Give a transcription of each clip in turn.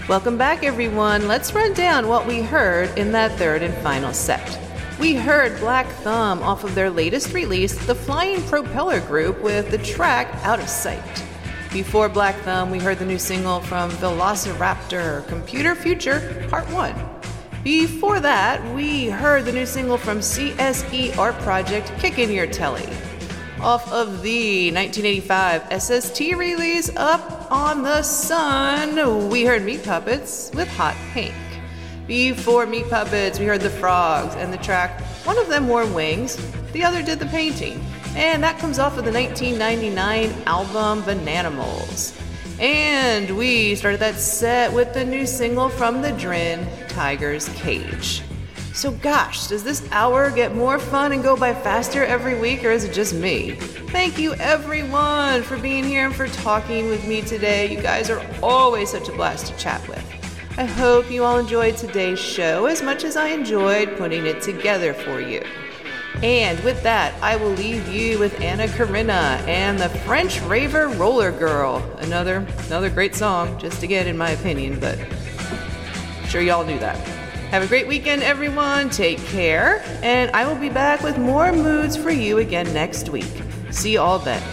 Welcome back, everyone. Let's run down what we heard in that third and final set. We heard Black Thumb off of their latest release, The Flying Propeller Group, with the track Out of Sight. Before Black Thumb, we heard the new single from Velociraptor, Computer Future, Part 1. Before that, we heard the new single from CSE Art Project, Kickin' Your Telly. Off of the 1985 SST release, Up on the Sun, we heard Meat Puppets with Hot Pink. Before Meat Puppets, we heard the Frogs and the track One of Them Wore Wings, the other did the painting. And that comes off of the 1999 album Bananimals. And we started that set with the new single from the Drin, Tiger's Cage. So gosh, does this hour get more fun and go by faster every week, or is it just me? Thank you everyone for being here and for talking with me today. You guys are always such a blast to chat with. I hope you all enjoyed today's show as much as I enjoyed putting it together for you. And with that, I will leave you with Anna Karina and the French Raver Roller Girl. Another great song, just again in my opinion, but I'm sure y'all knew that. Have a great weekend, everyone. Take care. And I will be back with more moods for you again next week. See you all then.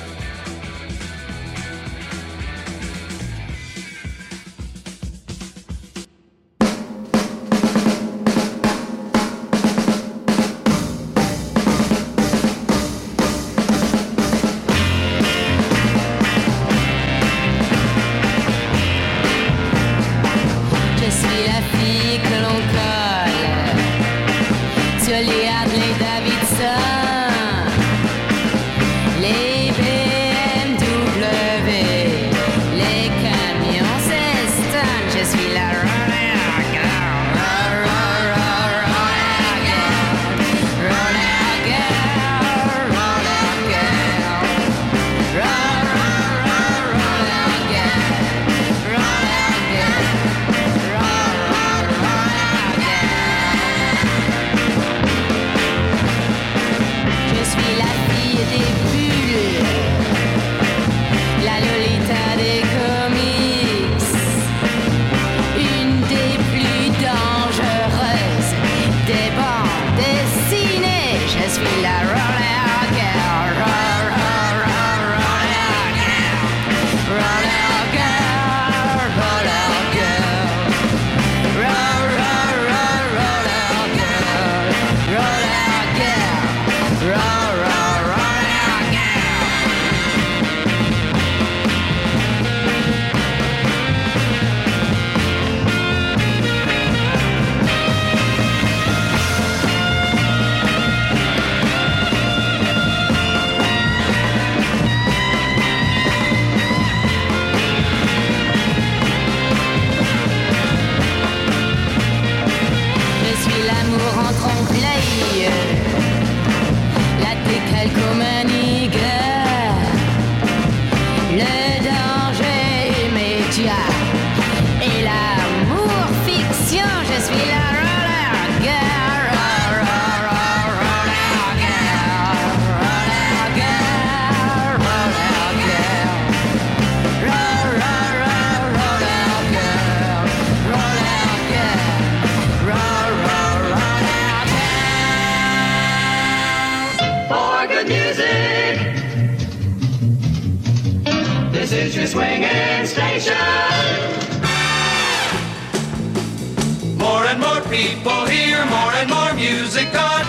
People hear more and more music on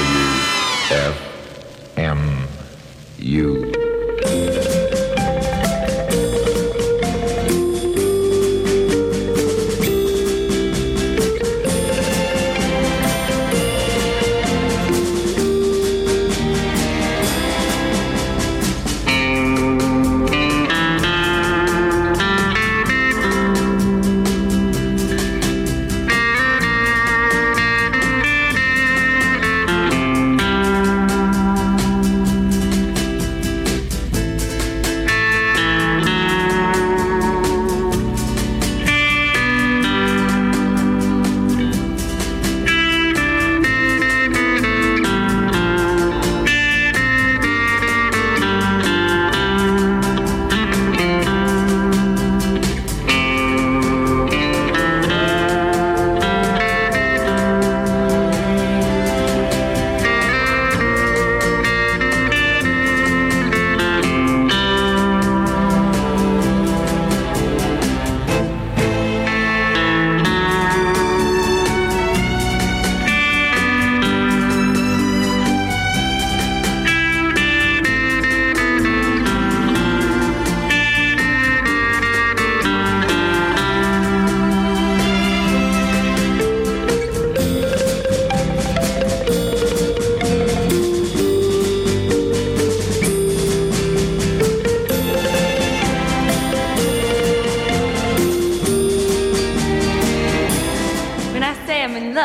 WFMU.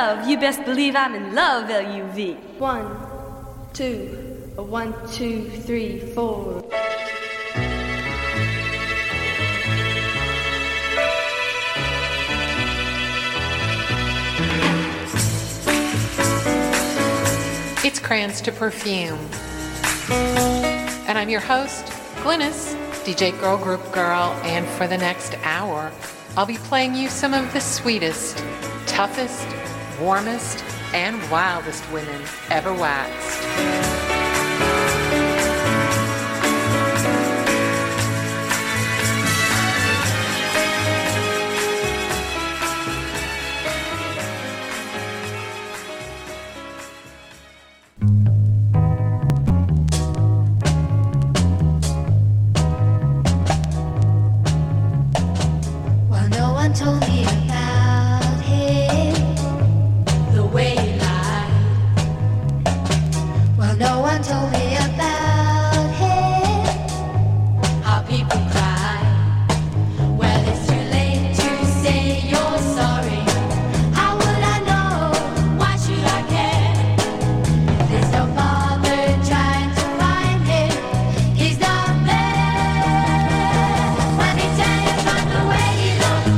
love. You best believe I'm in love, L-U-V. 1, 2, 1, 2, 3, 4. It's Crayons to Perfume. And I'm your host, Glynis, DJ Girl Group Girl, and for the next hour, I'll be playing you some of the sweetest, toughest, warmest, and wildest women ever waxed. Told me about him, the way he lied. Well, no one told me about him, how people cry. Well, it's too late to say you're sorry. How would I know? Why should I care? Please don't bother trying to find him. He's not there. Let me tell you about the way he looks.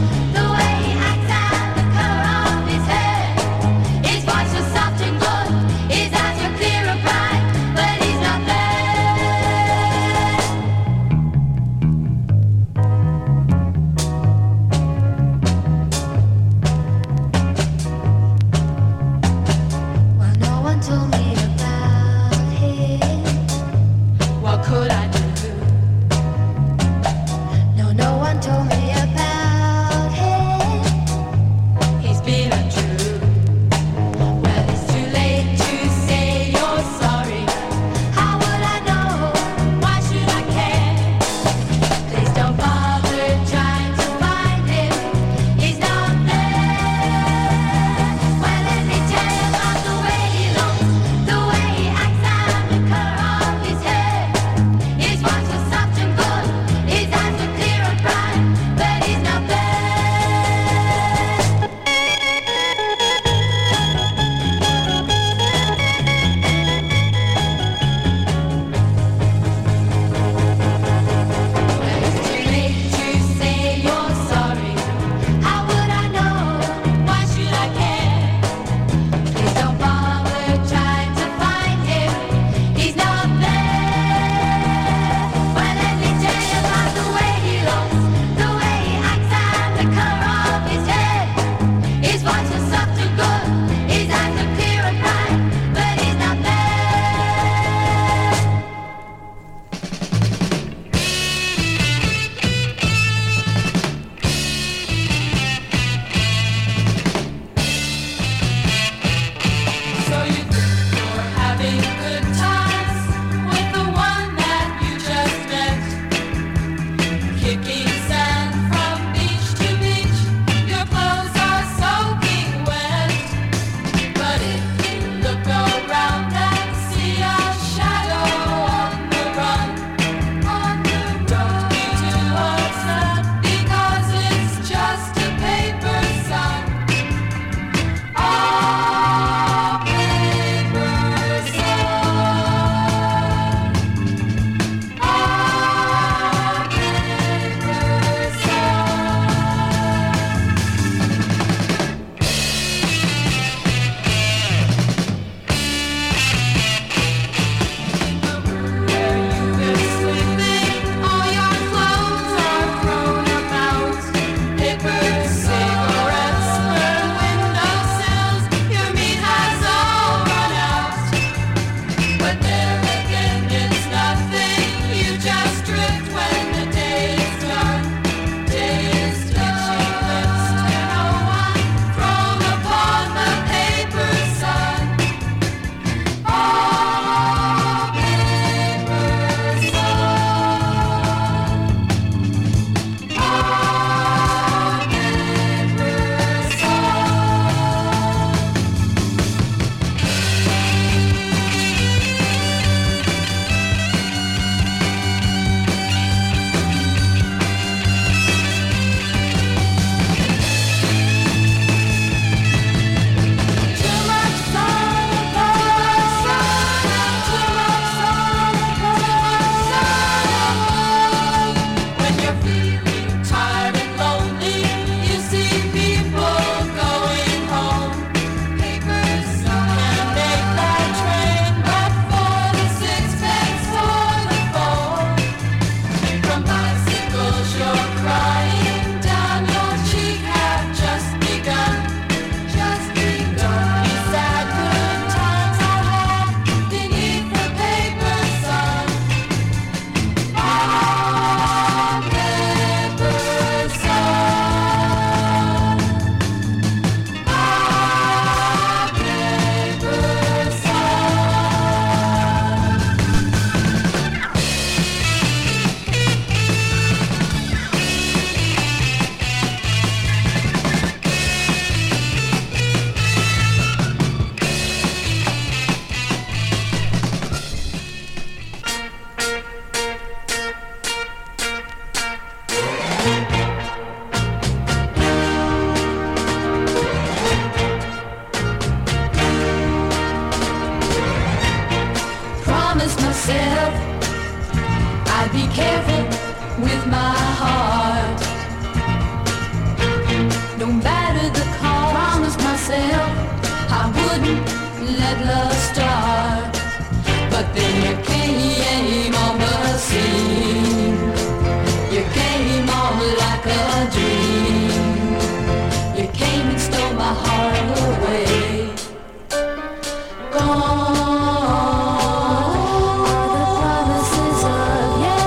my heart. No matter the cost, promised myself I wouldn't let love start. But then you came on the scene. You came on like a dream. You came and stole my heart away. Gone are the promises of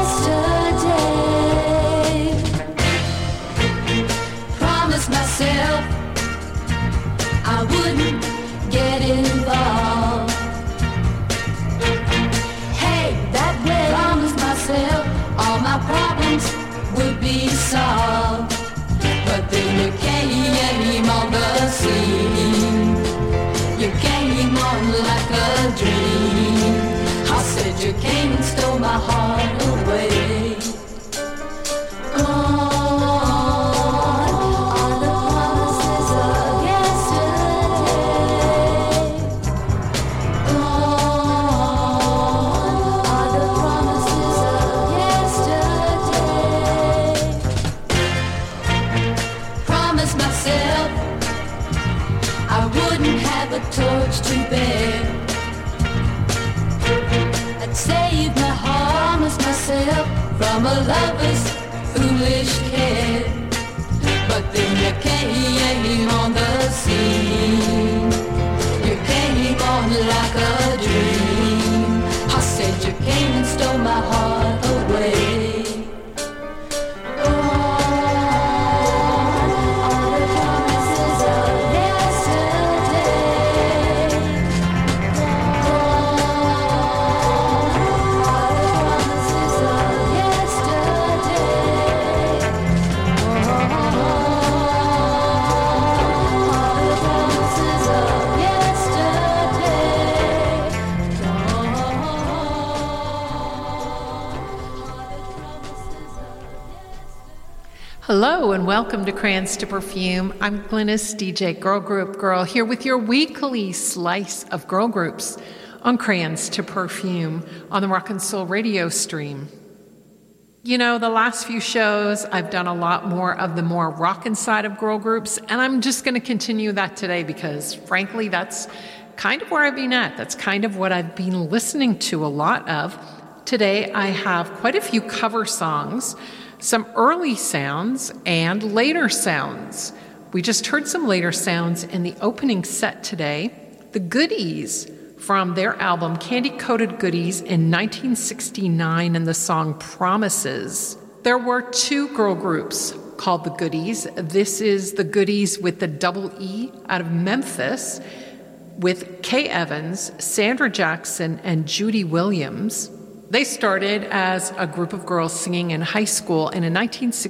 yesterday. Promised myself I wouldn't get involved. Hey, that way. Promised myself all my problems would be solved. But then you came on the scene. You came on like a dream. I said you came and stole my heart away. Gone are the promises of yesterday. Gone are the promises of yesterday. Promised myself I wouldn't have a torch to bear. I'd save my heart. Promised myself from a lover's foolish care. But then you came on the scene. You came on like a dream. I said you came and stole my heart away. Hello and welcome to Crayons to Perfume. I'm Glynis, DJ Girl Group Girl, here with your weekly slice of girl groups on Crayons to Perfume on the Rock and Soul radio stream. You know, the last few shows, I've done a lot more of the more rockin' side of girl groups, and I'm just going to continue that today because, frankly, that's kind of where I've been at. That's kind of what I've been listening to a lot of. Today, I have quite a few cover songs, some early sounds, and later sounds. We just heard some later sounds in the opening set today. The Goodies from their album Candy Coated Goodies in 1969 and the song Promises. There were two girl groups called the Goodies. This is the Goodies with the double E out of Memphis with Kay Evans, Sandra Jackson, and Judy Williams. They started as a group of girls singing in high school, and in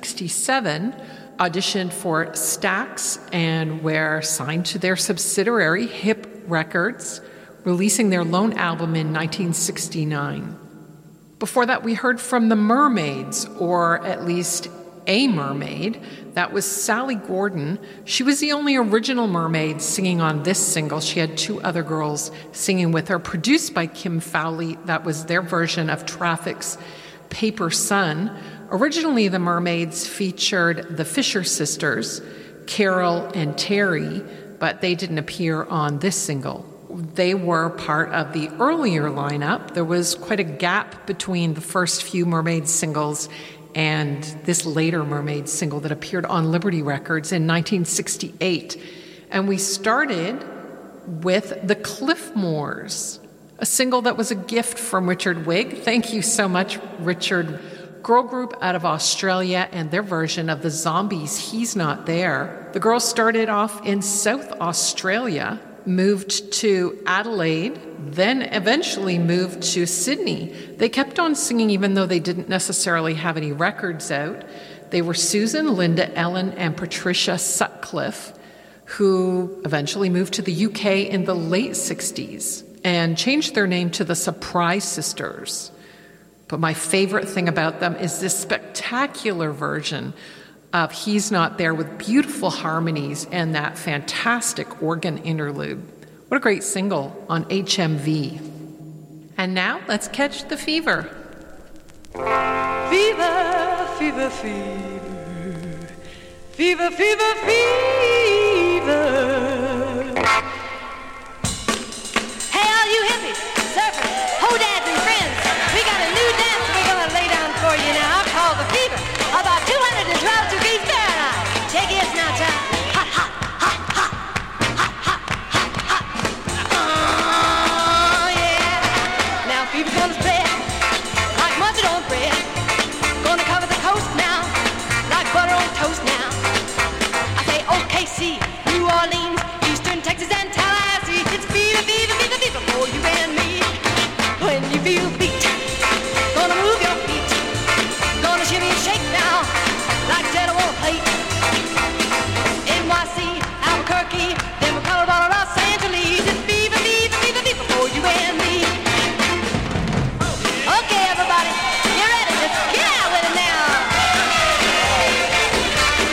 1967 auditioned for Stax and were signed to their subsidiary Hip Records, releasing their lone album in 1969. Before that, we heard from the Mermaids, or at least a mermaid. That was Sally Gordon. She was the only original mermaid singing on this single. She had two other girls singing with her, produced by Kim Fowley. That was their version of Traffic's Paper Sun. Originally, the Mermaids featured the Fisher sisters, Carol and Terry, but they didn't appear on this single. They were part of the earlier lineup. There was quite a gap between the first few Mermaids singles and this later Mermaid single that appeared on Liberty Records in 1968. And we started with the Cliffmores, a single that was a gift from Richard Wigg. Thank you so much, Richard. Girl group out of Australia and their version of the Zombies' He's Not There. The girls started off in South Australia, moved to Adelaide, then eventually moved to Sydney. They kept on singing even though they didn't necessarily have any records out. They were Susan, Linda, Ellen, and Patricia Sutcliffe, who eventually moved to the UK in the late 60s and changed their name to the Surprise Sisters. But my favorite thing about them is this spectacular version of He's Not There with beautiful harmonies and that fantastic organ interlude. What a great single on HMV. And now let's catch the fever. Fever, fever, fever, fever, fever, fever. Hey, all you hippies, surfers, hodads, and friends, we got a new dance we're gonna lay down for you now called the fever. About 212 degrees Fahrenheit. Take it now, child. Hot, hot, hot, hot, hot, hot, hot, hot. Oh, yeah. Now fever's gonna spread like mustard on bread. Gonna cover the coast now like butter on toast now. I say OKC, New Orleans, Eastern Texas, and Tallahassee. It's fever, fever, fever, fever for you and me. When you feel beat, gonna move your feet. Gonna shimmy and shake now like jello on a plate. NYC, Albuquerque, Denver, Colorado, Los Angeles. It's fever, fever, fever, fever for you and me. Okay, everybody, get ready. Let's get out with it now.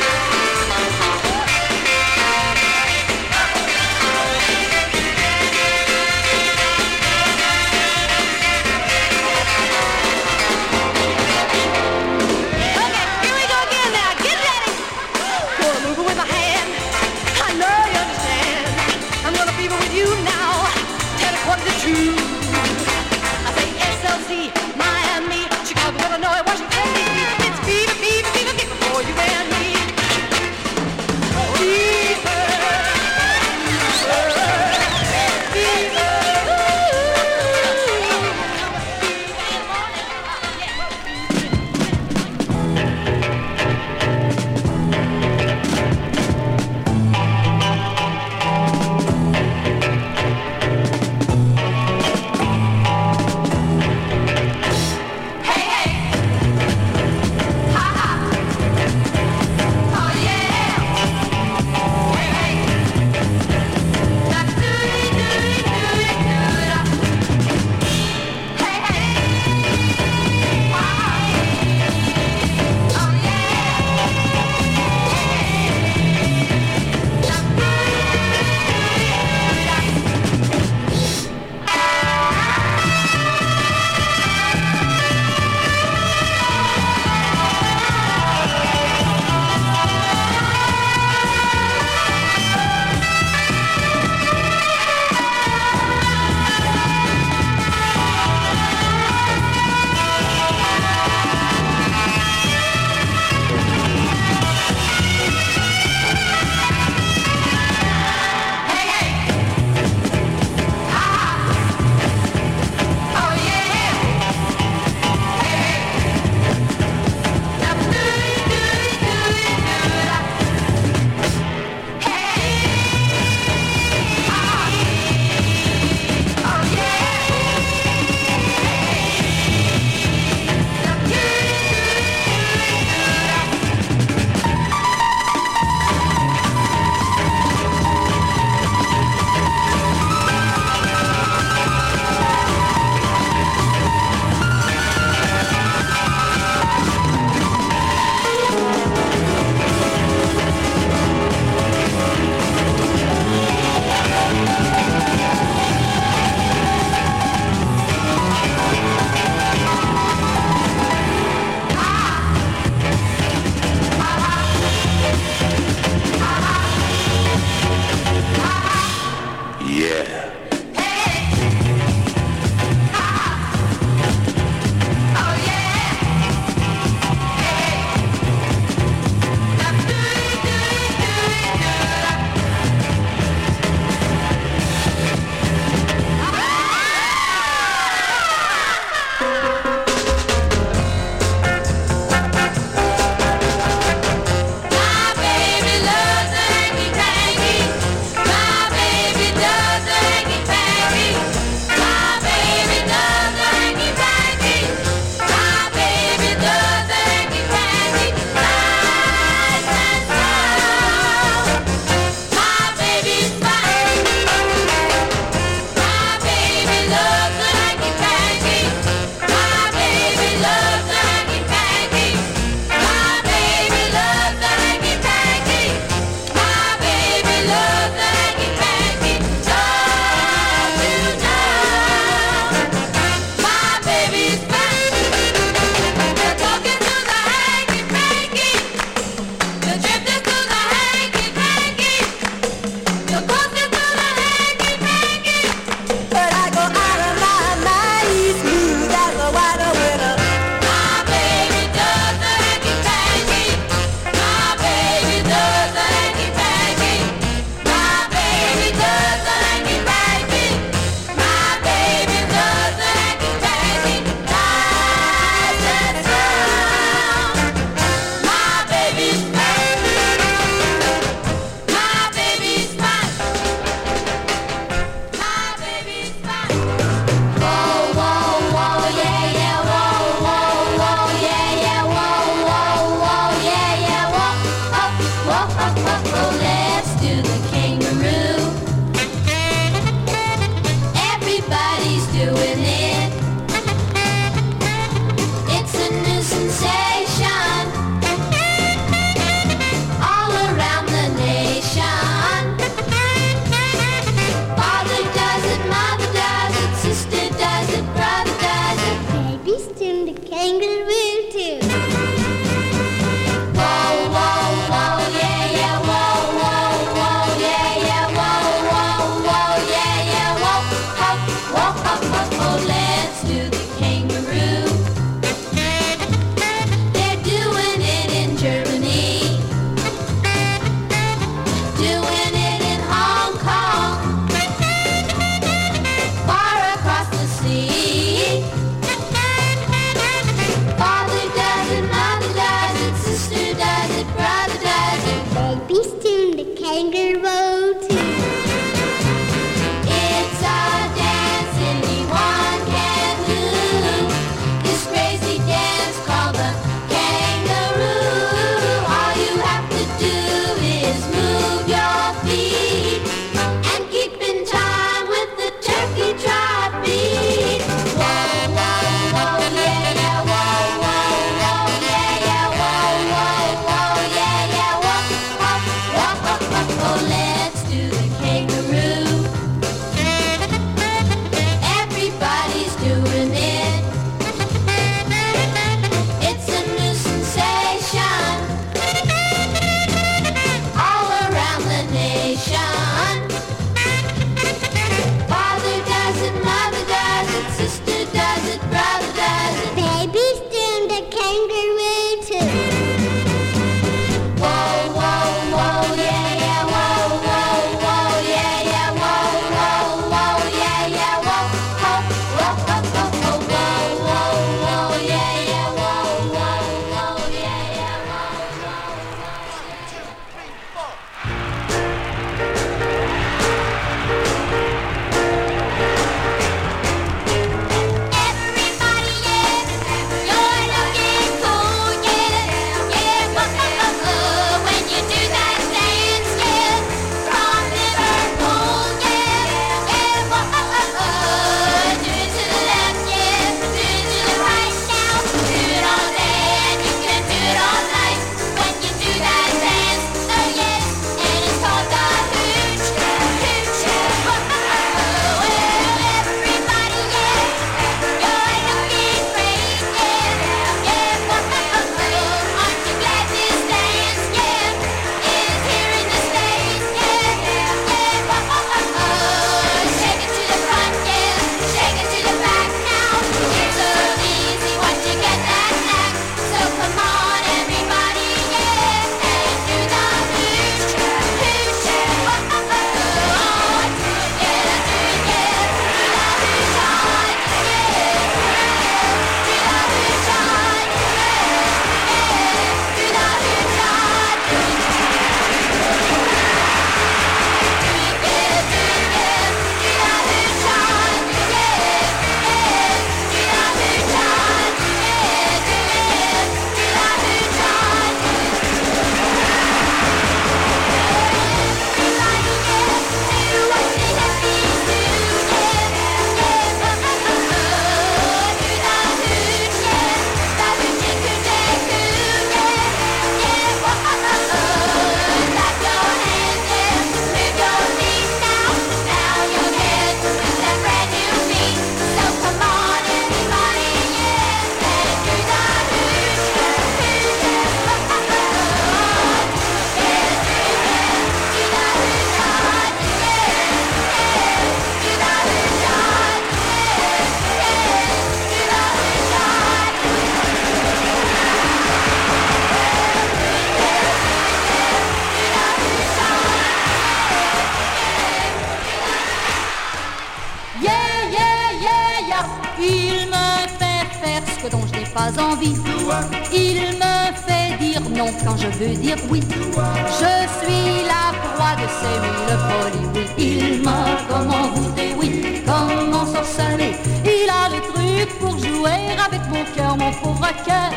pas envie. Il me fait dire non quand je veux dire oui. Je suis la proie de ces mille folies, oui. Il m'a comme envoûté, oui, comme ensorcelé. Il a le truc pour jouer avec mon cœur, mon pauvre cœur.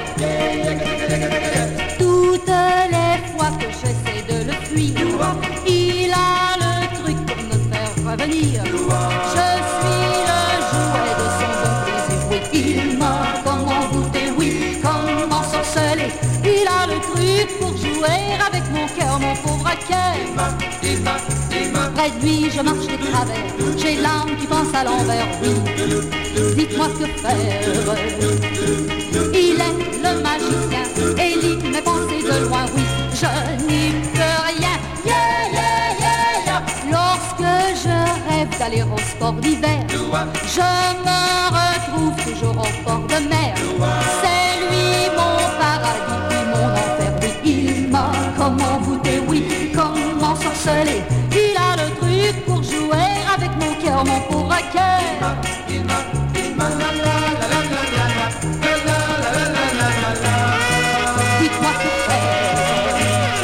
Toutes les fois que j'essaie de le fuir, il a le truc pour me faire revenir. Je suis le jouet de son bon plaisir, oui. Il m'a comme envoûté, oui, comme ensorcelé. Il a le truc pour jouer avec mon cœur, mon pauvre cœur. Près de lui, je marche de travers. J'ai l'âme qui pense à l'envers, oui. Dites-moi que faire. Il est le magicien et lit mes pensées de loin, oui. Je n'y peux rien, yeah, yeah, yeah, yeah. Lorsque je rêve d'aller au sport d'hiver, je me retrouve toujours au bord de mer. C'est lui mon paradis, puis mon enfer, oui. Il m'a comme envoûté, oui, comme ensorcelé. Il a le truc pour jouer avec mon cœur, mon pauvre cœur. Dites-moi que faire.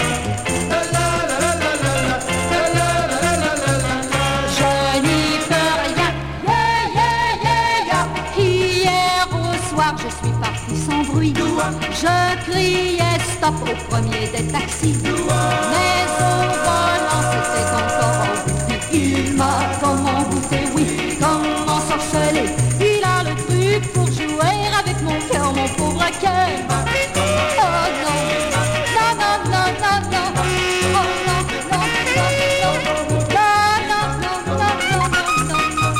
Je n'y peux rien, yeah, yeah, yeah, yeah. Hier au soir, je suis partie sans bruit. Je criais stop au premier des taxis. Mais au volant, c'était encore envoûté. Il m'a comme envoûté, oui, comme ensorcelé. Il a le truc pour jouer avec mon cœur, mon pauvre cœur. Oh non, non, non, non, non, non. Oh non, non, non, non, non, non, non, non, non, non.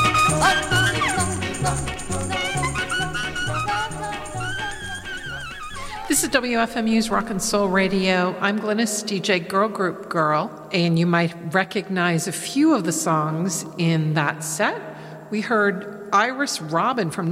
This is WFMU's Rock and Soul Radio. I'm Glynis, DJ Girl Group Girl, and you might recognize a few of the songs in that set. We heard Iris Robin from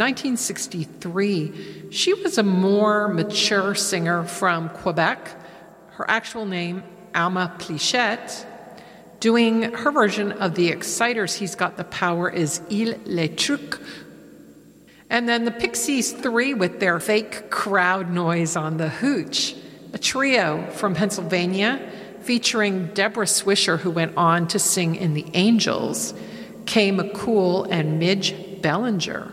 1963. She was a more mature singer from Quebec. Her actual name, Alma Plichette. Doing her version of the Exciters' He's Got the Power is Il Le Truc. And then the Pixies 3 with their fake crowd noise on the hooch. A trio from Pennsylvania featuring Deborah Swisher, who went on to sing in The Angels, Kay McCool, and Midge Bellinger.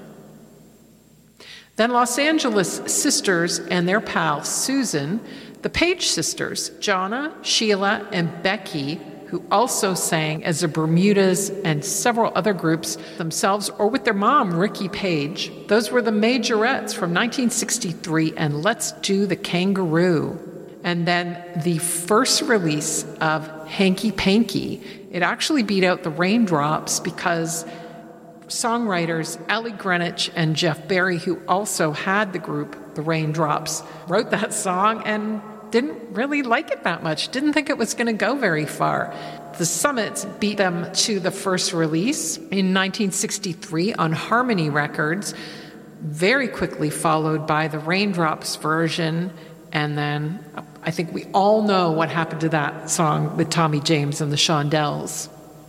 Then Los Angeles sisters and their pal Susan, the Page sisters, Jonna, Sheila, and Becky, who also sang as the Bermudas and several other groups themselves or with their mom, Ricky Page. Those were the Majorettes from 1963 and Let's Do the Kangaroo. And then the first release of Hanky Panky, it actually beat out the Raindrops because songwriters Ellie Greenwich and Jeff Berry, who also had the group The Raindrops, wrote that song and didn't really like it that much, didn't think it was going to go very far. The Summits beat them to the first release in 1963 on Harmony Records, very quickly followed by the Raindrops version, and then I think we all know what happened to that song with Tommy James and the Shondells.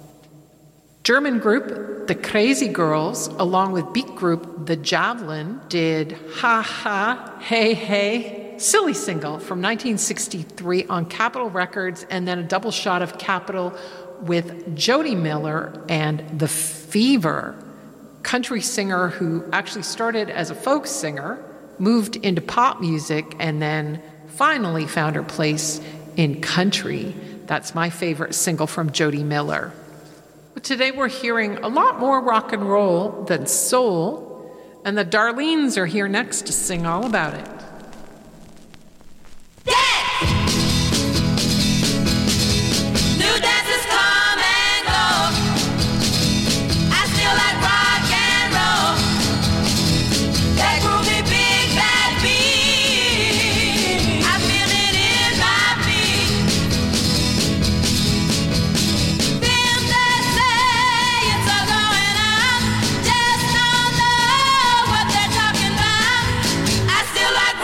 German group, the Crazy Girls, along with beat group The Javelin, did Ha Ha, Hey Hey, Silly Single from 1963 on Capitol Records, and then a double shot of Capitol with Jody Miller and The Fever, country singer who actually started as a folk singer, moved into pop music, and then finally found her place in country. That's my favorite single from Jody Miller. But today we're hearing a lot more rock and roll than soul, and the Darlenes are here next to sing all about it. Still like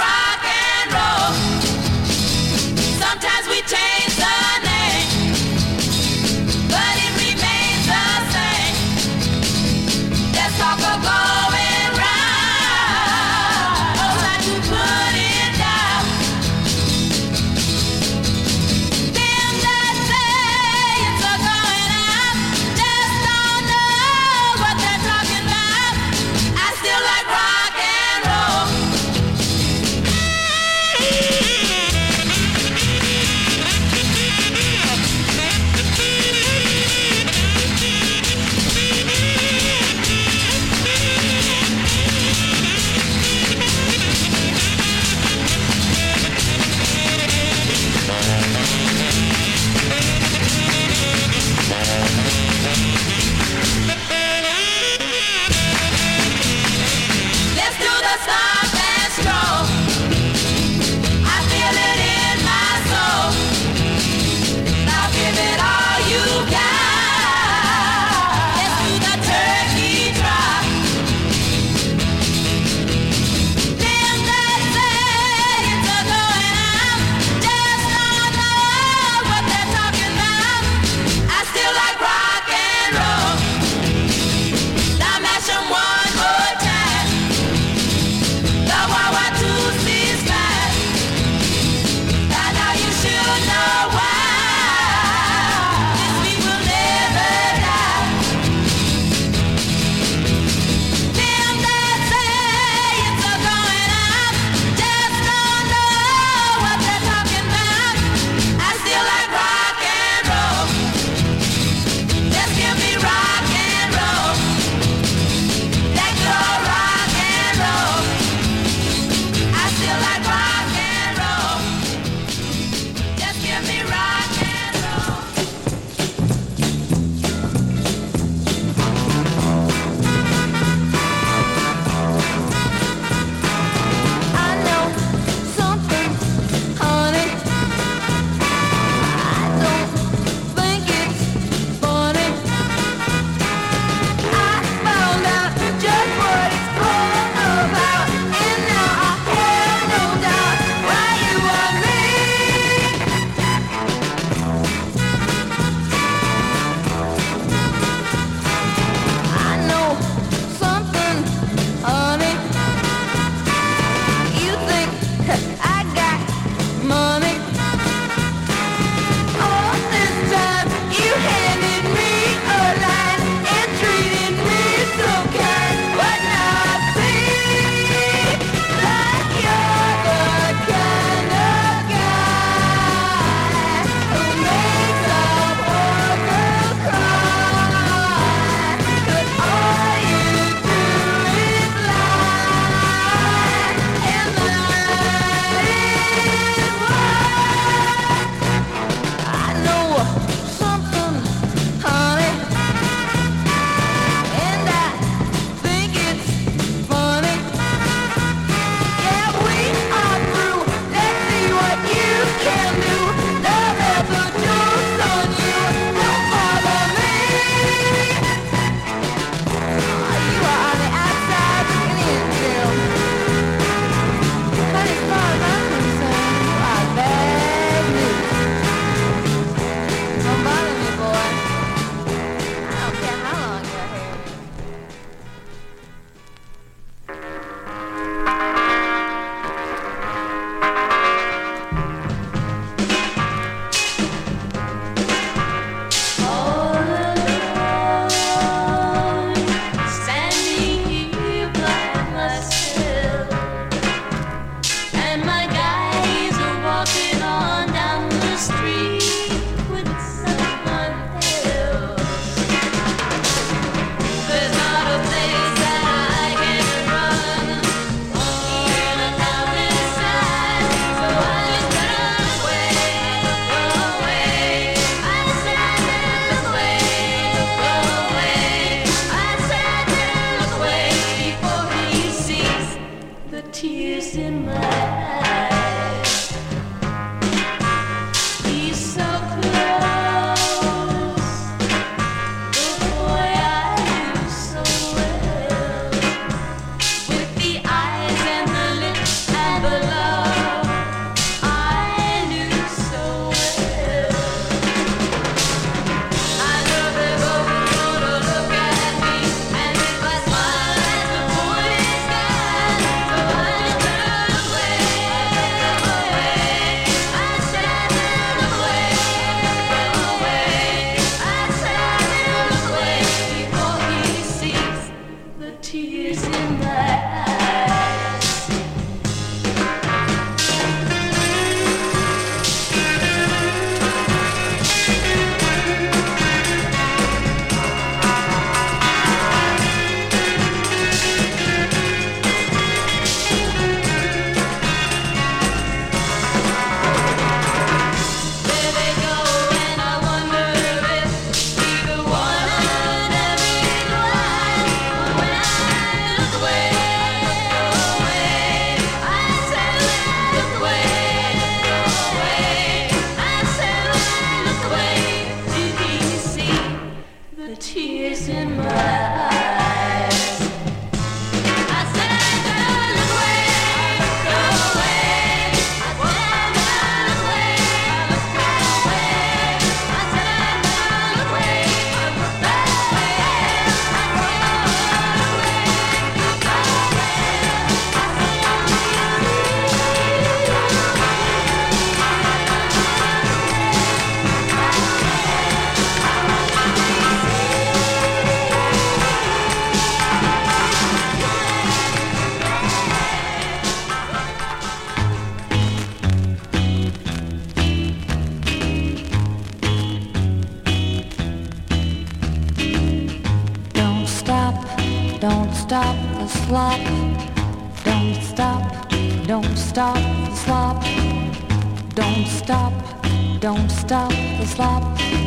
stop the slop. Don't stop the slop. Don't stop the slop.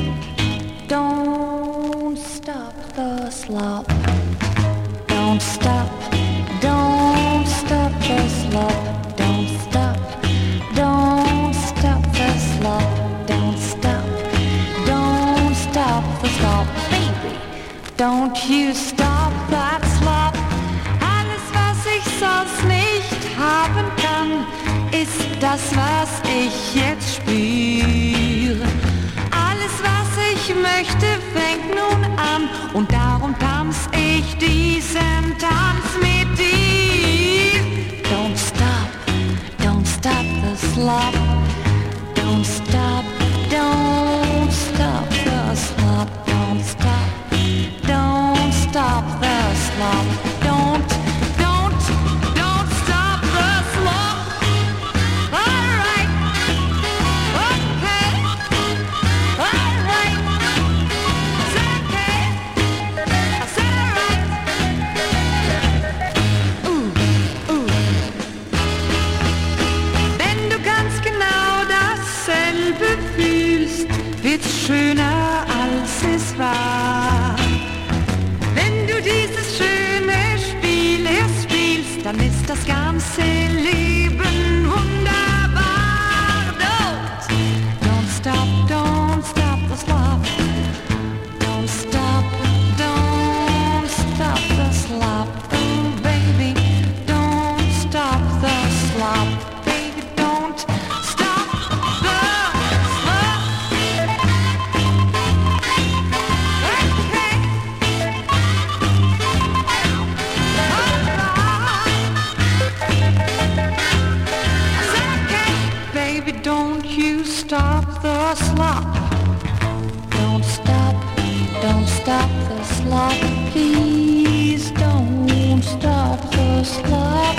Don't stop the slop. Don't stop the slop. Don't stop the slop. Don't stop the slop, baby. Don't you stop that slop. Alles, was ich sonst nicht haben kann, ist das, was ich jetzt spüre. Alles, was ich möchte, fängt nun an und darum tanz ich diesen Tanz mit dir. Don't stop the slop. Don't stop the slop. Don't stop the slop. Don't stop the slop. All right, okay, all right. I said okay, I said all right. Wenn du ganz genau dasselbe fühlst, wird's schöner als es war. Wenn du dieses schöne Spiel erst spielst, dann ist das ganze Leben wunderbar. Don't stop the slop. Don't stop the slop. Oh baby, don't stop the slop. Baby, don't stop the slop. Baby, don't you stop the slop. Don't stop the slop. Please don't stop the slop.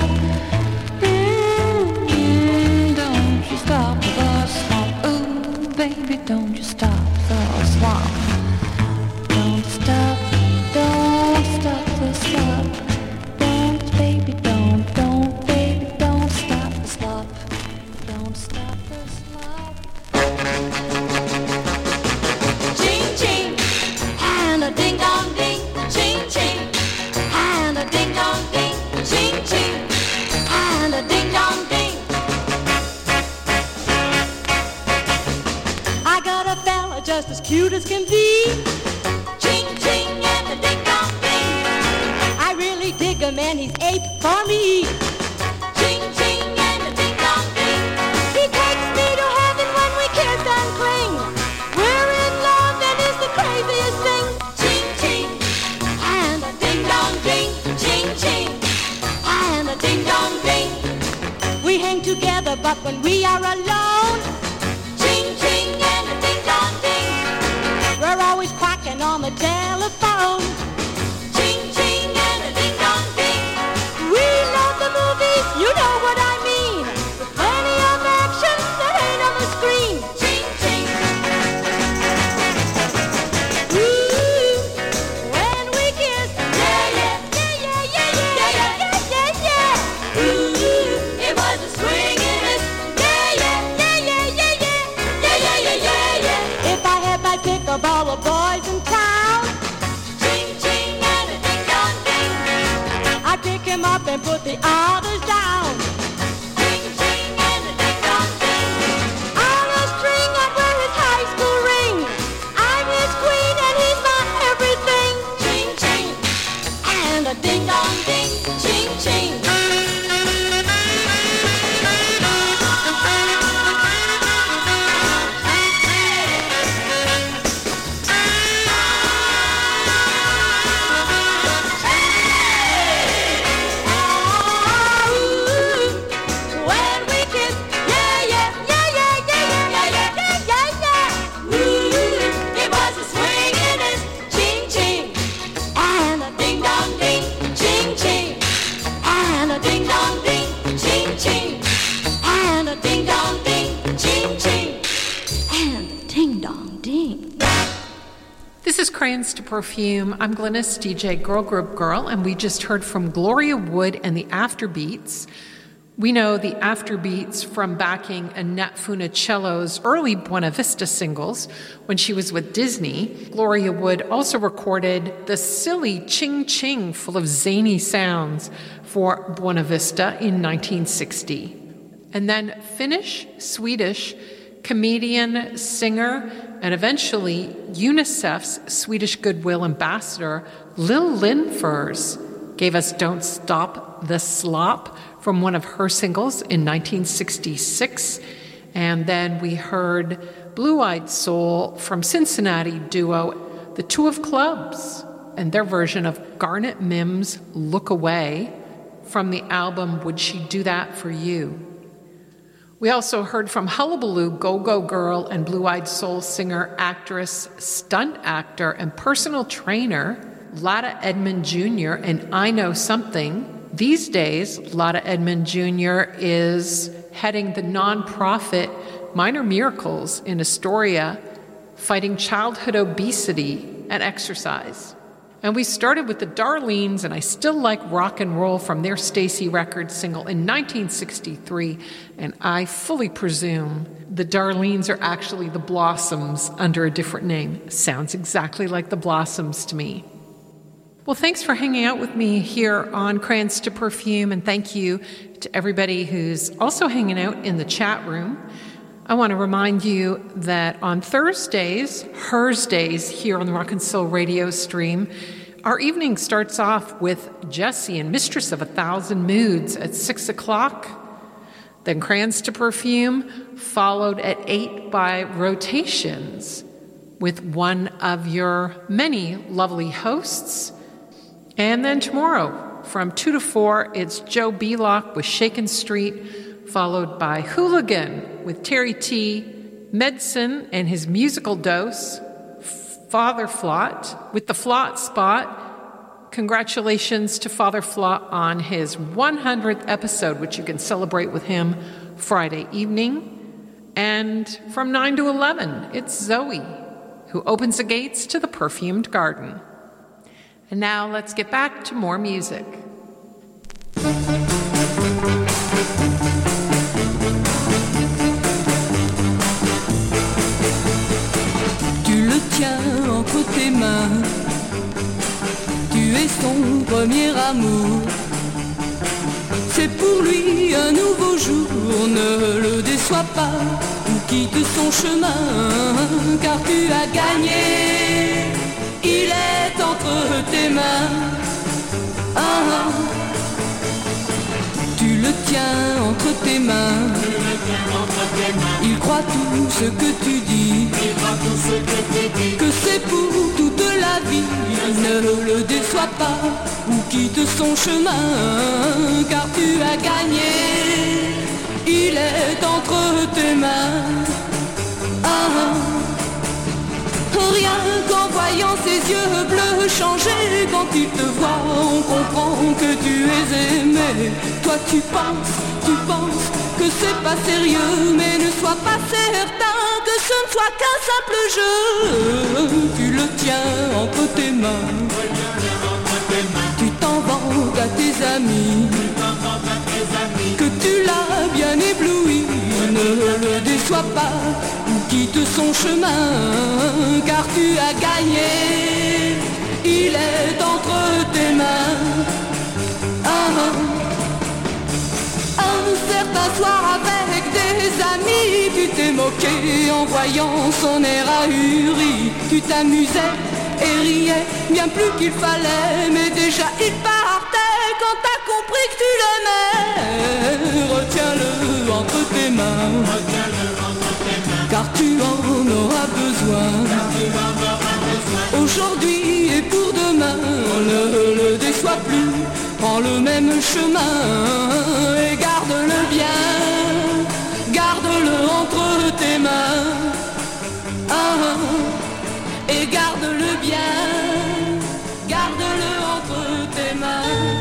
Don't you stop the slop. Ooh, baby, don't you stop the slop. Don't stop the slop. Don't, baby, don't, baby, don't stop the slop. Don't stop the slop. Ching ching and a ding dong ding. Ching ching and a ding dong ding. Ching ching and a ding dong ding. I got a fella just as cute as can be. Ching ching and a ding dong ding. I really dig him and he's ape for me. Ching ching and a ding dong ding. He takes me to heaven when we kiss and cling. We're in love and it's the craziest thing. Ching ching and a ding dong ding. Ching ching and a ding dong ding. We hang together but when we are alone, Ching ching and a ding dong ding. we're always quacking on the telephone. Ching ching and a ding dong ding. We love the movies, you know what I mean. With plenty of action that ain't on the screen. Ching ching. Ooh, when we kiss, Yeah, yeah. yeah, yeah, yeah, yeah, yeah, yeah, yeah. Ooh, it was a swinging miss. Yeah, yeah. Yeah, yeah, yeah, yeah. Yeah, yeah, yeah, yeah, yeah. If I had my pick of all the boys in town, Ching ching and a ding dong ding. I'd pick him up and put the others down. Ching ching and a ding dong ding. On a string, I'd wear his high school ring. I'm his queen and he's my everything. Ching ching and a ding dong ding. Ching ching. When we kiss, yeah, yeah, yeah, yeah, yeah, yeah, yeah, yeah, yeah, yeah. Ooh, it was a swinging miss. Ching ching and a ding dong ding. Ching ching and a ding dong ding. Ching ching and a ding dong ding. Ching ching and a ding dong ding. This This is Crayons to Perfume. I'm Glynis, DJ Girl Group Girl, and we just heard from Gloria Wood and the Afterbeats. We know the Afterbeats from backing Annette Funicello's early Buena Vista singles when she was with Disney. Gloria Wood also recorded the silly Ching Ching full of zany sounds for Buena Vista in 1960. And then Finnish, Swedish, comedian, singer, and eventually UNICEF's Swedish Goodwill Ambassador, Lill Lindfors, gave us Don't Stop the Slop from one of her singles in 1966. And then we heard Blue-Eyed Soul from Cincinnati duo The Two of Clubs and their version of Garnet Mimms' Look Away from the album Would She Do That For You? We also heard from Hullabaloo Go-Go Girl and Blue-Eyed Soul singer, actress, stunt actor, and personal trainer, Lotta Edmond Jr. and I Know Something. These days, Lotta Edmond Jr. is heading the nonprofit Minor Miracles in Astoria, fighting childhood obesity and exercise. And we started with the Darlenes, and I Still Like Rock and Roll from their Stacy Records single in 1963, and I fully presume the Darlenes are actually the Blossoms under a different name. Sounds exactly like the Blossoms to me. Well, thanks for hanging out with me here on Crayons to Perfume, and thank you to everybody who's also hanging out in the chat room. I want to remind you that on Thursdays, Thursdays here on the Rock and Soul radio stream, our evening starts off with Jessie and Mistress of 1,000 Moods at 6 o'clock. Then Crayons to Perfume, followed at 8 by Rotations with one of your many lovely hosts. And then tomorrow, from 2 to 4, it's Joe Belock with Shakin' Street, followed by Hooligan with Terry T, Medicine and his musical dose, Father Flott with the Flott Spot. Congratulations to Father Flott on his 100th episode, which you can celebrate with him Friday evening. And from 9 to 11, it's Zoe, who opens the gates to the perfumed garden. And now let's get back to more music. Tiens entre tes mains, tu es son premier amour. C'est pour lui un nouveau jour, ne le déçois pas ou quitte son chemin, car tu as gagné, il est entre tes mains. Ah, tu le tiens entre tes mains, il croit tout ce que tu dis, que c'est pour toute la vie. Ne le déçois pas ou quitte son chemin, car tu as gagné, il est entre tes mains. Ah, rien qu'en voyant ses yeux bleus changer, quand il te voit, on comprend que tu es aimé. Toi tu penses que c'est pas sérieux, mais ne sois pas certain que ce ne soit qu'un simple jeu. Tu le tiens entre tes mains, tu t'en vantes à tes amis, que tu l'as bien ébloui. Ne le déçois pas ou quitte son chemin, car tu as gagné, il est entre tes mains. Ah, un certain soir avec des amis, tu t'es moqué en voyant son air ahuri. Tu t'amusais et riais bien plus qu'il fallait, mais déjà il partait quand t'as compris que tu l'aimais. Retiens-le entre tes mains, car tu en auras besoin. Aujourd'hui et pour demain, ne le déçois plus, prends le même chemin et garde-le bien, garde-le entre tes mains. Ah, et garde-le bien, garde-le entre tes mains.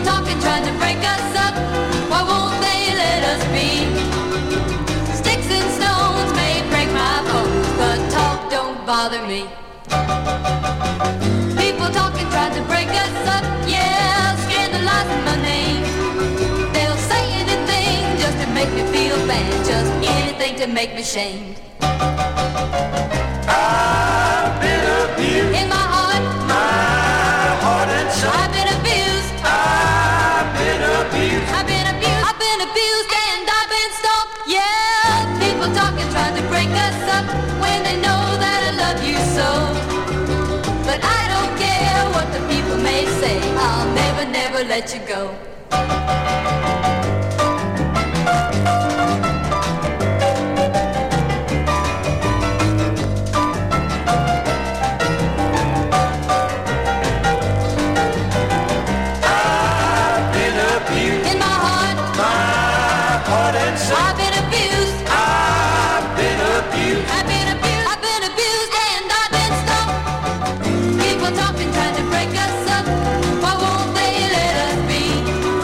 talking, trying to break us up. Why won't they let us be? Sticks and stones may break my bones, but talk don't bother me. People talking, trying to break us up, yeah, scandalizing my name. They'll say anything just to make me feel bad, just anything to make me shamed. I've been abused. In my heart and soul. I've been abused. I've been abused. I've been abused. I've been abused and I've been stalked. Yeah, people talking, trying to break us up when they know that I love you so. But I don't care what the people may say. I'll never, never let you go. In my heart and soul. I've been abused. I've been abused. I've been abused. I've been abused and I've been stalked. People talking, trying to break us up. Why won't they let us be?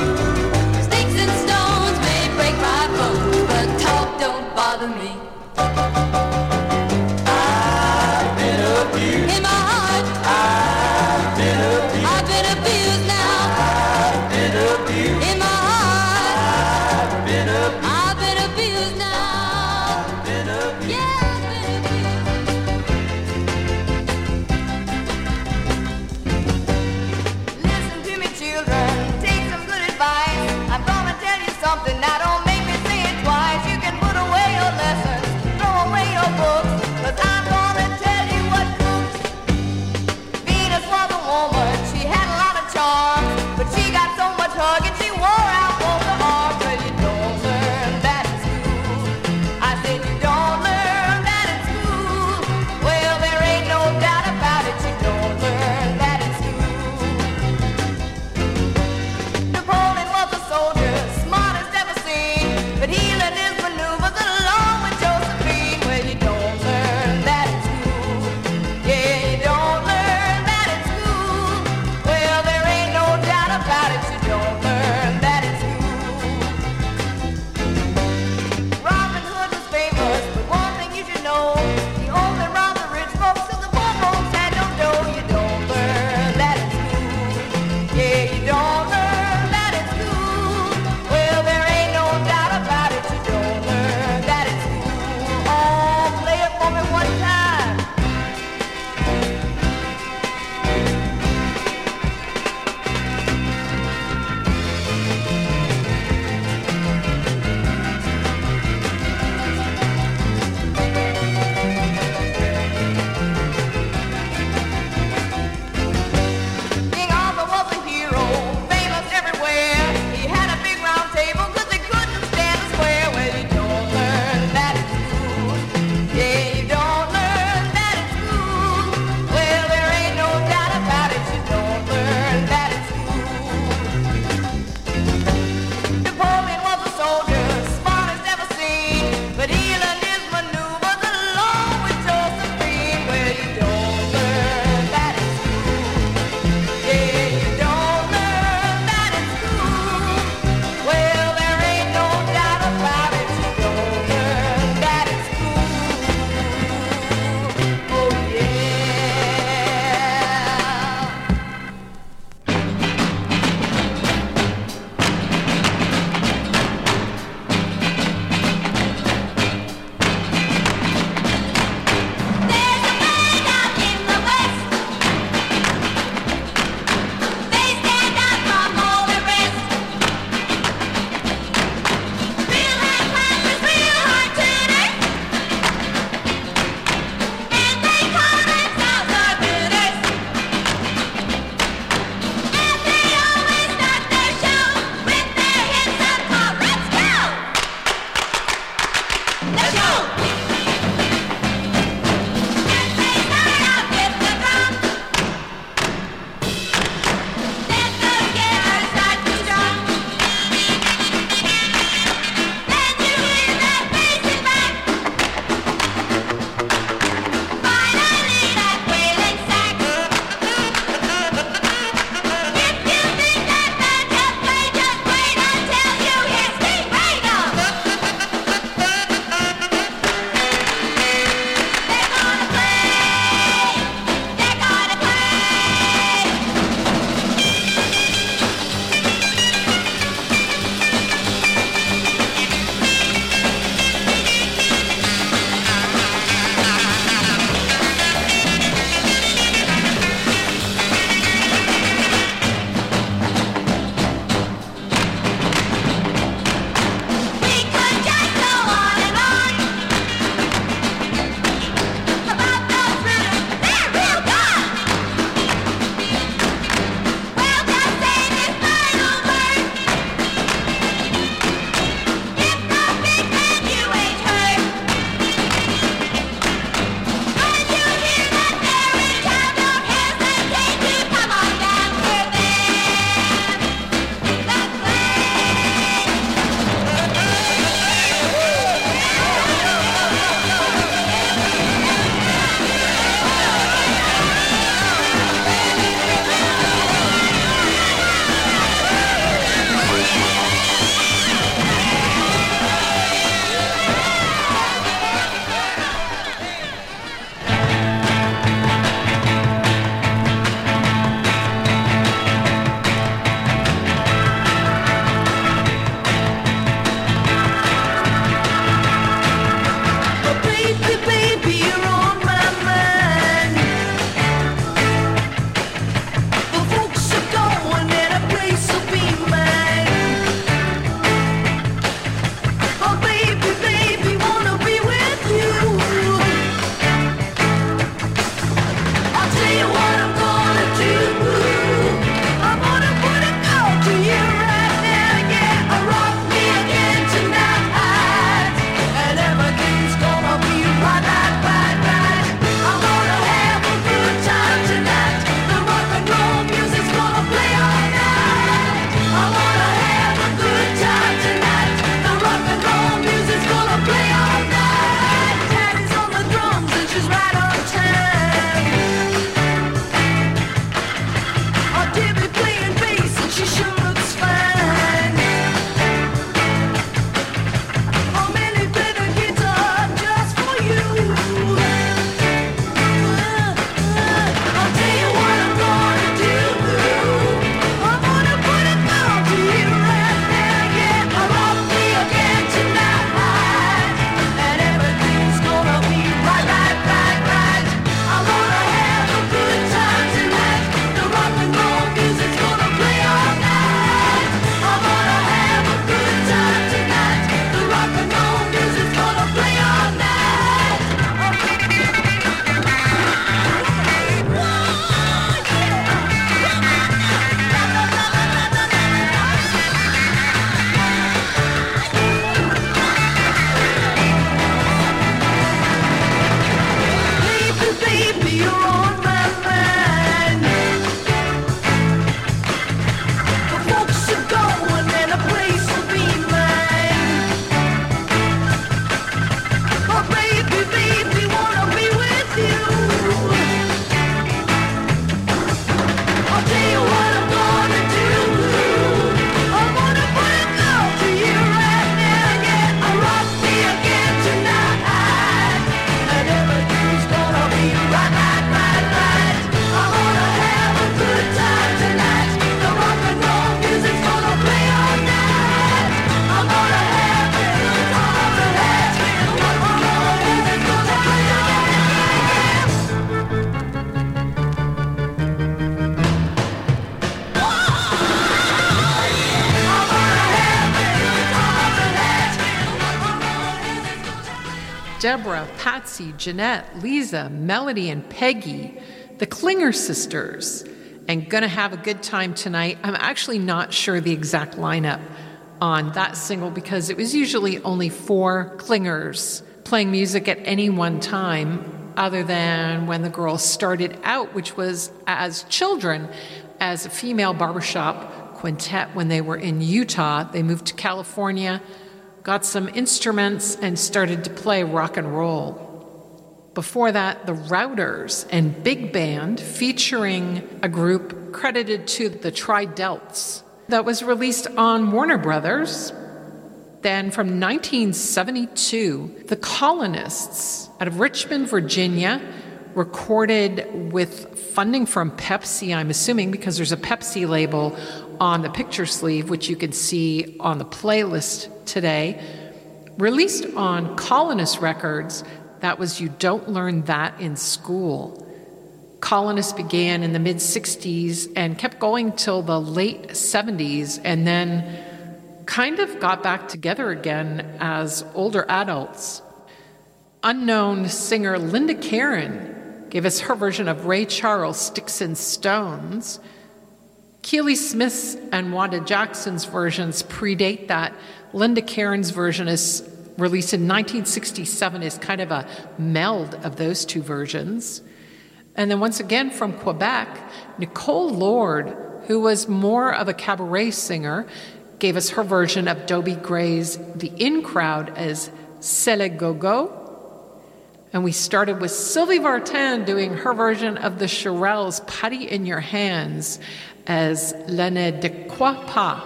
Deborah, Patsy, Jeanette, Lisa, Melody, and Peggy, the Klinger sisters, and gonna have a good time tonight. I'm actually not sure the exact lineup on that single because it was usually only 4 Klingers playing music at any one time, other than when the girls started out, which was as children, as a female barbershop quintet when they were in Utah. They moved to California, got some instruments, and started to play rock and roll. Before that, the Routers and Big Band, featuring a group credited to the Tri-Delts. That was released on Warner Brothers. Then from 1972, the Colonists out of Richmond, Virginia, recorded with funding from Pepsi, I'm assuming, because there's a Pepsi label on the picture sleeve, which you can see on the playlist today. Released on Colonist Records, that was You Don't Learn That in School. Colonists began in the mid-60s and kept going till the late 70s, and then kind of got back together again as older adults. Unknown singer Linda Karen gave us her version of Ray Charles' Sticks and Stones. Keely Smith's and Wanda Jackson's versions predate that. Linda Karen's version is released in 1967, is kind of a meld of those two versions. And then once again from Quebec, Nicole Lord, who was more of a cabaret singer, gave us her version of Dobie Gray's The In Crowd as C'est le Go-Go. And we started with Sylvie Vartan doing her version of the Shirelles' Putty in Your Hands as La Ne de Quoi Pas.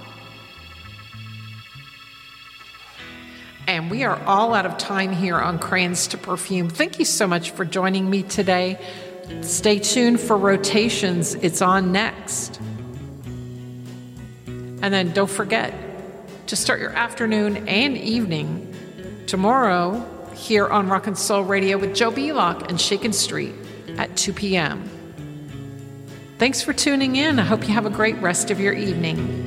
And we are all out of time here on Crayons to Perfume. Thank you so much for joining me today. Stay tuned for Rotations. It's on next. And then don't forget to start your afternoon and evening tomorrow here on Rock and Soul Radio with Joe Belock and Shakin' Street at 2 p.m. Thanks for tuning in. I hope you have a great rest of your evening.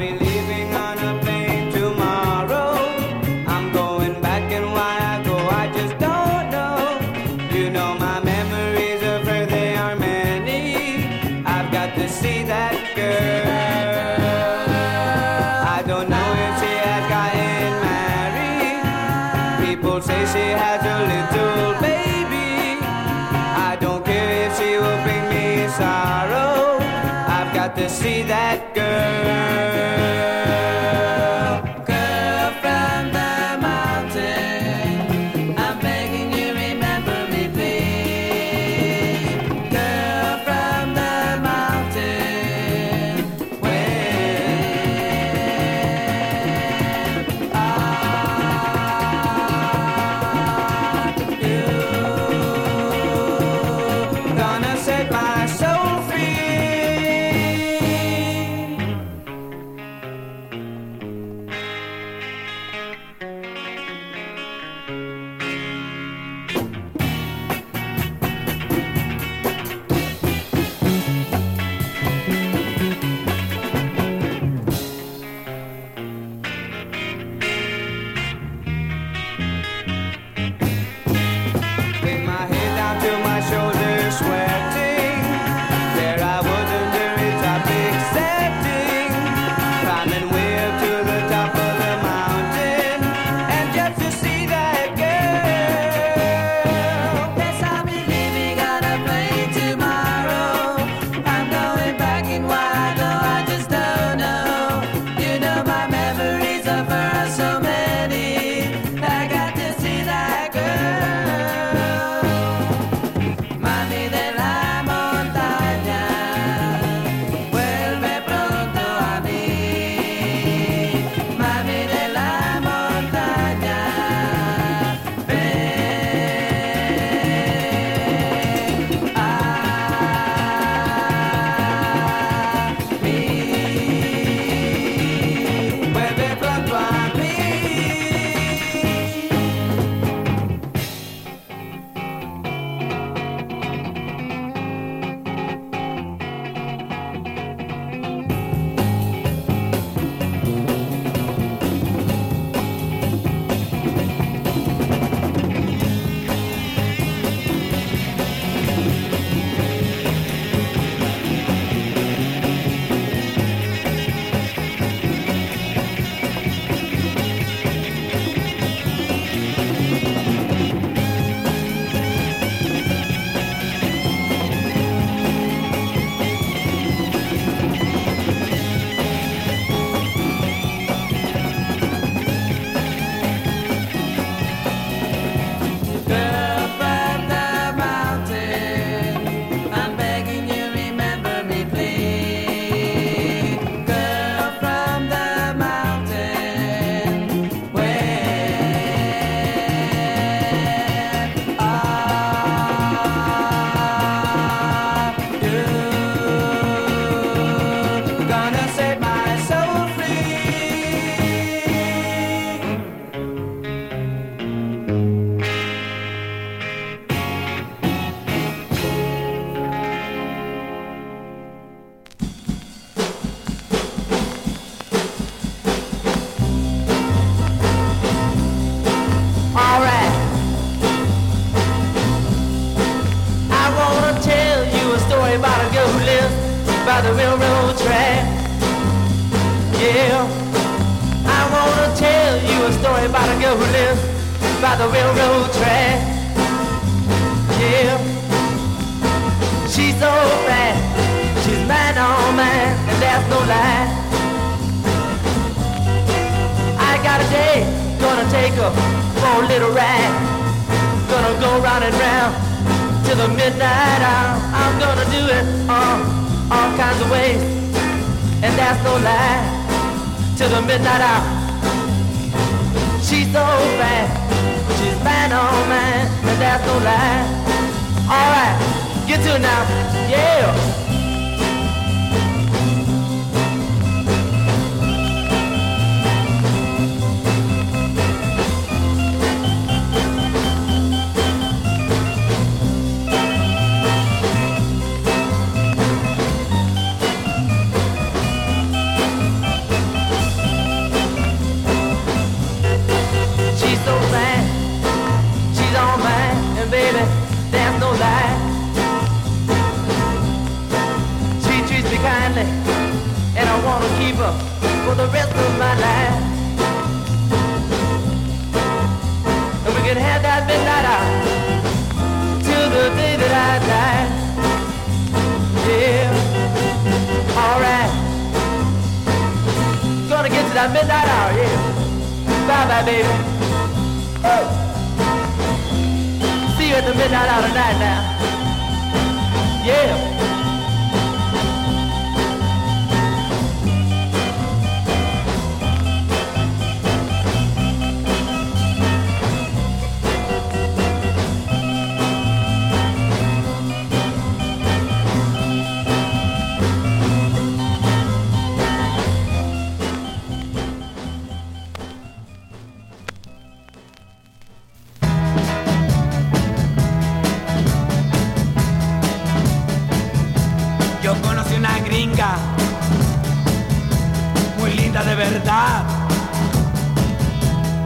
be leaving on a plane tomorrow. I'm going back, and why I go I just don't know. You know my memories of her, they are many. I've got to see that girl. I don't know if she has gotten married. People say she has a little baby. I don't care if she will bring me sorrow. I've got to see that girl. Girl from the mountain, I'm begging you, remember me, please. Girl from the mountain, when are you gonna set my soul free? With my head down to my shoulders, sweating. There I was under a tropic setting, climbing way up to the top of the mountain, and just to see that girl. Yes, I'll be leaving on a plane tomorrow. I'm going back, and why I go I just don't know. You know my memories of her are so many. I got to see that girl. Mami de la montaña, vuelve pronto a mí. Mami de la montaña, ven a mí. Vuelve pronto a mí. Girl from the mountain, I'm begging you, remember me, please. Girl from the mountain, when are you gonna set my soul free? All right. I wanna tell you a story about a girl who lives by the railroad track. Yeah. I wanna tell you a story about a girl who lives by the railroad track. Yeah. She's so bad, she's man on man, and that's no lie. I got a day, gonna take her for a little ride. Gonna go round and round till the midnight hour. I'm gonna do it all kinds of ways, and that's no lie. Till the midnight hour. She's so bad, she's man on man, and that's no lie. All right, get to it now, yeah. for the rest of my life. And we can have that midnight hour till the day that I die. Yeah, alright. Gonna get to that midnight hour, yeah. Bye-bye, baby. Oh. See you at the midnight hour tonight now. Yeah. Muy linda de verdad.